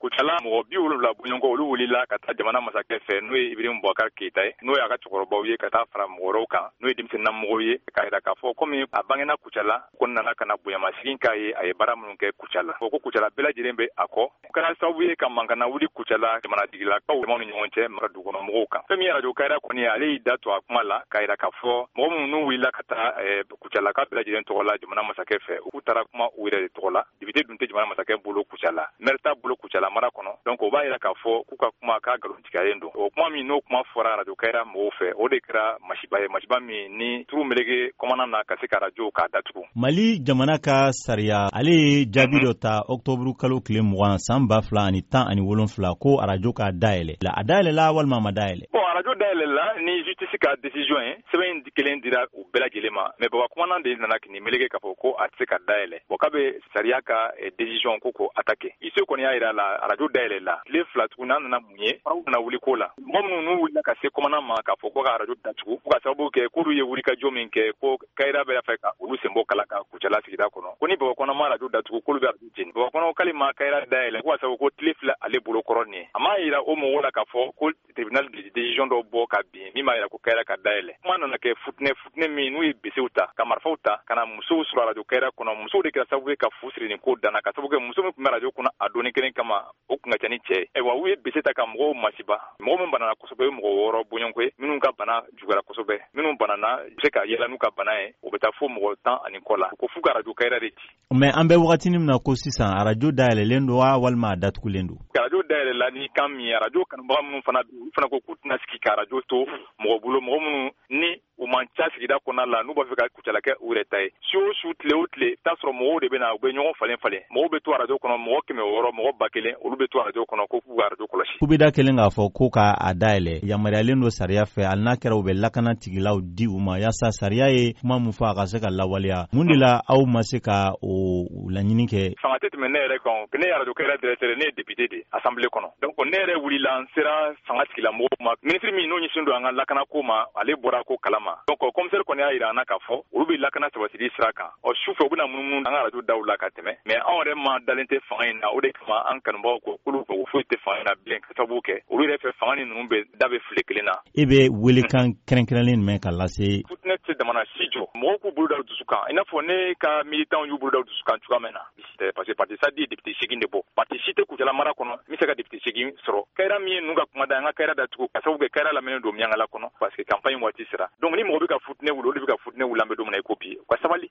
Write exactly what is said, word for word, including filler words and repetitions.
Kucala mɔgɔ bi wolonwula bɔɲɔgɔnkɔ olu wulila ka taa jamana masakɛ fɛ n'o ye Ibrim Boubacar Keita ye n'o y'a ka cɛkɔrɔbaw ye ka taa fara mɔgɔ wɛrɛw kan n'o ye denmisɛnninamɔgɔw ye k'a jira k'a fɔ komi a bangena Kucala ko nana ka na bonyamasegin k'a ye a ye baara minnu kɛ Kucala fɔ ko Kucala bɛɛ lajɛlen bɛ a kɔ o kɛra sababu ye ka mankana wuli Kucala jamanadegilakaw damaw ni ɲɔgɔn cɛ mara dugukɔnɔmɔgɔw kan fɛn min ye Radio Kayira kɔni ye ale y'i da to a kuma la k'a jira k'a fɔ mɔgɔ minnu n'u wulila ka taa Kucalaka bɛɛ lajɛlen tɔgɔ la jamana masakɛ fɛ u taara kuma u yɛrɛ de tɔgɔ la député dun tɛ jamana masakɛ bolo Kucala maire t'a bolo Kucala mara kɔnɔ donc o b'a jira k'a fɔ k'u ka kuma k'a nkalontigɛlen don o kuma min n'o kuma fɔra Radio Kayira mɔgɔw fɛ o de kɛra masiba ye masiba min ni turu melege kɔmana na ka se ka radio k'a datugu. Mali jamana ka sariya ale ye jaabi dɔ ta octobre kalo tile mugan san ba fila ani tan ani wolonwula ko radio k'a dayɛlɛ la a dayɛlɛla walima a ma dayɛlɛ. Bon radio dayɛlɛla ni justice ka décision ye sɛbɛn kelen dira u bɛɛ lajɛlen ma mais baba kumana de nana kini melege k'a fɔ ko a tɛ se ka dayɛlɛ bon k'a bɛ sariya ka décision ko ko attaquer I C kɔni y'a jira la radio dayɛlɛla tile fila tuguni n'a nana mun ye faraw nana wuli ko la mɔgɔ minnu n'u wulila ka se kɔmana ma k'a fɔ ko ka radio datugu ko ka sababu kɛ k'olu ye wulikajɔ min kɛ ko Kayira bɛ fɛ ka olu senbɔ kala ka Kucala sigida kɔnɔ ko ni baba kɔnɔ ma radio datugu k'olu bɛ radio jeni baba kɔnɔ k'ale ma Kayira dayɛlɛ ko ka sababu ko tile fila ale bolo kɔrɔ nin ye a m'a jira o mɔgɔw la k'a fɔ ko tribunal de décision dɔ bɔ ka bin min b'a jira ko Kayira ka dayɛlɛ kuma nana kɛ futinɛ futinɛ min n'u ye besew ta ka marifaw ta ka na musow sɔrɔ radio Kayira kɔnɔ musow de kɛra sababu ye ka fu siri nin ko danna ka sababu kɛ muso min tun bɛ radio kɔnɔ a donni kelen kama o kun ka ca ni cɛ ye ayiwa u ye bese ta ka mɔgɔw masiba mɔgɔ min banana kosɛbɛ ye mɔgɔ wɔɔrɔ bɔɲɔgɔnko ye minnu ka bana juguyara kosɛbɛ minnu banana se ka yɛlɛ n'u ka bana ye o bɛ taa fo mɔgɔ tan ani kɔ la ko f'u ka radio Kayira de ci. Mais an bɛ wagatinin min na ko sisan radio dayɛlɛlen don wa walima a datugulen don. Radio dayɛlɛla ni kan min ye radio kanubaga minnu fana u fana ko k'u tɛna sigi ka radio to mɔgɔ bolo mɔgɔ minnu ni u man ca sigida kɔnɔna la n'u b'a fɛ ka Kucala kɛ u yɛrɛ ta ye su o su tile o tile t'a sɔrɔ mɔgɔw de bɛ na u bɛ ɲɔgɔn falen falen mɔgɔw bɛ to radio kɔnɔ mɔgɔ kɛmɛ wɔɔrɔ mɔgɔ ba kelen olu bɛ to radio kɔnɔ ko f'u ka radio kɔlɔsi. Kubida kelen k'a fɔ ko ka a dayɛlɛ yamaruyalen don sariya fɛ hali n'a kɛra u bɛ lakanatigilaw di u ma yaasa sariya ye kuma min fɔ a ka se ka lawaleya mun de la aw ma se ka o laɲini kɛ. Fanga tɛ tɛmɛ ne yɛrɛ kan ne ye radio Kayira directeur ne ye député de assemblée kɔnɔ donc ne yɛrɛ wulila n sera fanga tigilamɔgɔw ma ministre min n'o ɲɛsin don an ka lakana ko ma ale bɔra ko kalama donc commissaire kɔni y'a jira an na k'a fɔ olu bɛ lakana sabatili sira kan ɔ sufɛ u bɛna munumunu an ka radio daw la ka tɛmɛ mais anw yɛrɛ ma dalen tɛ fanga in na o de kama an kanubagaw ko k'olu fɛ foyi tɛ fanga in na bilen ka sababu kɛ olu yɛrɛ fɛ fanga ni ninnu bɛ da bɛ file kelen na. E bɛ welekan kɛrɛnkɛrɛnlen jumɛn ka lase. futinɛ tɛ jamana si jɔ mɔgɔw k'u bolo da dusu kan i n'a fɔ ne ka militants y'u bolo da dusu kan cogoya min na parce que parti sadi ye député segin de bɔ parti si tɛ Kucala mara kɔnɔ n bɛ se ka député segin sɔrɔ Kayira min ye ninnu ka kuma da an ka Kayira datugu ka sababu kɛ Kayira lamɛnnen don Miyankala kɔnɔ parce que campagne waati sera donc ni mɔgɔ bɛ ka futinɛ wuli olu bɛ ka futinɛ wuli an bɛ don min na i ko bi u ka sabali.